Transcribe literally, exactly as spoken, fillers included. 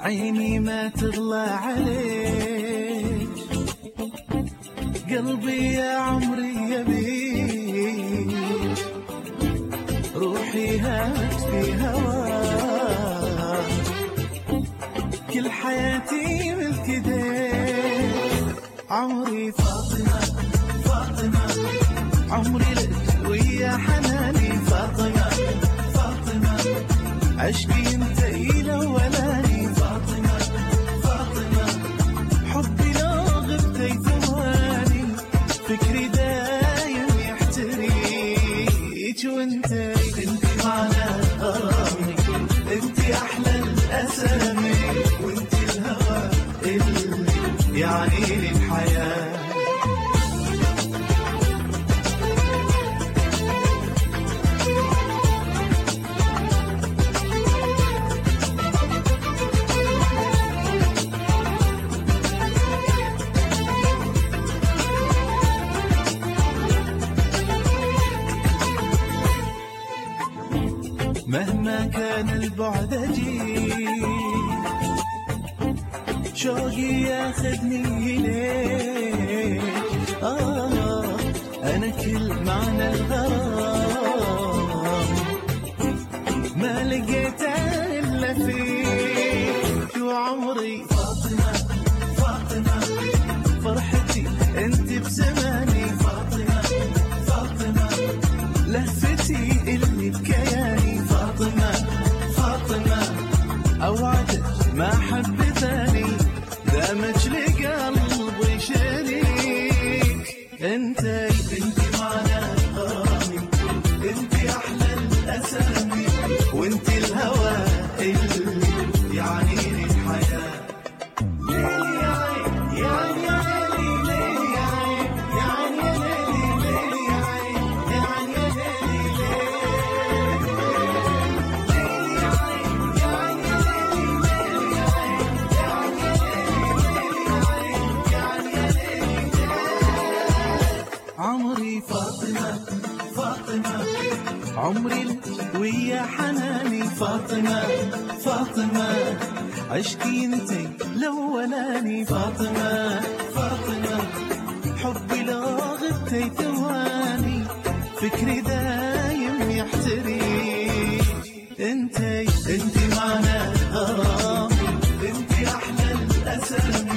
عيني ما تغلى عليك، قلبي يا عمري يبيك، روحي هات في هواك، كل حياتي ملك ايديك. عمري فاطمة فاطمة، عمري لك ويا حناني فاطمة فاطمة، عشقي انت الاولاني فاطمة فاطمة، حبي لو غبتي ثواني، فكري دايم يحتريك، وانت انت معنى غرامي، انت احلى الاسامي، وانت الهوى اللي يعني لي الحياة. مهما كان البعد أجيك، شوقي ياخذني إليك، آه أنا كل معنى الغرام ما لقيت إلا فيك، وعمري فاطمة فاطمة، فرحتي أنت بزماني فاطمة فاطمة، لهفتي اللي بكياني فاطمة فاطمة، أوعدك ما حب ثاني، دامج لقلبي شريك، انت انت معنى غرامي، انت احلى الاسامي، وانت الهوى اللي يعني لي الحياة. ليلي يا عين يا عين يا ليلي، ليلي يا عين يا عين يا ليلي، ليلي يا عين يا عين يا ليلي، ليلي يا عين يا عين يا ليلي، ليلي يا عين يا عين يا ليلي، عمري فاطمة فاطمة، عمري لك ويا حناني فاطمة فاطمة، عشقي انتي الاولاني فاطمة فاطمة، حبي لو غبتي ثواني، فكري دايم يحتريك، انتي انتي معنى غرامي، انتي احلى الاسامي،